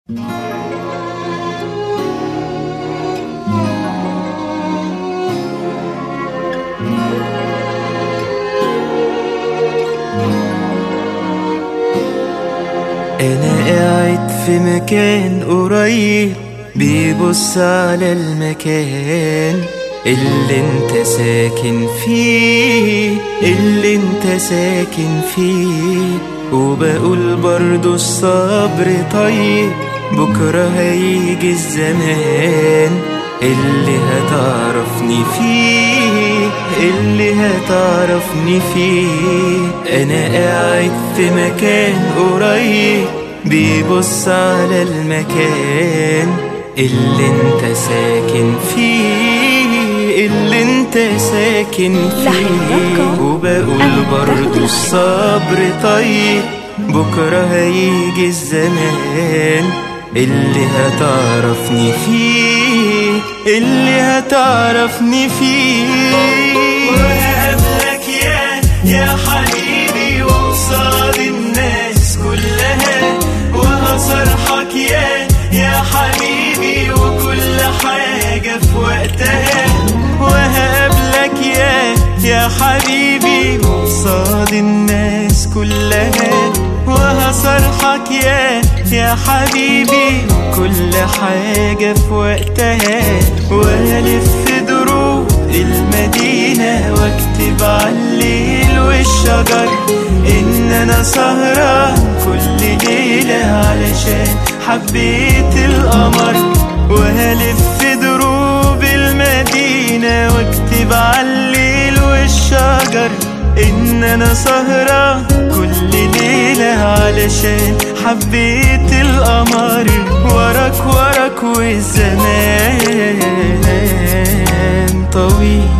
أنا قاعد في مكان قريب بيبص على المكان اللي انت ساكن فيه، اللي انت ساكن فيه. وبقول برضو الصبر طيب، بكرة هيجي الزمان اللي هتعرفني فيه، اللي هتعرفني فيه. أنا قاعد في مكان قريب بيبص على المكان اللي انت ساكن فيه، اللي انت ساكن فيه. وبقول برضو الصبر طيب، بكرة هيجي الزمان اللي هتعرفني فيه، اللي هتعرفني فيه. وهقابلك يا حبيبي وقصاد الناس كلها، وهصرحك يا حبيبي وكل حاجة في وقتها. وهقابلك يا حبيبي وقصاد الناس كلها، وهصرحك يا حبيبي كل حاجة في وقتها. وهلف دروب المدينة واكتب عالليل والشجر إن أنا سهران كل ليلة علشان حبيت القمر. وهلف دروب المدينة واكتب عالليل والشجر إن أنا سهران كل ليلة علشان حبيت القمر. وراك وراك والزمان طويل.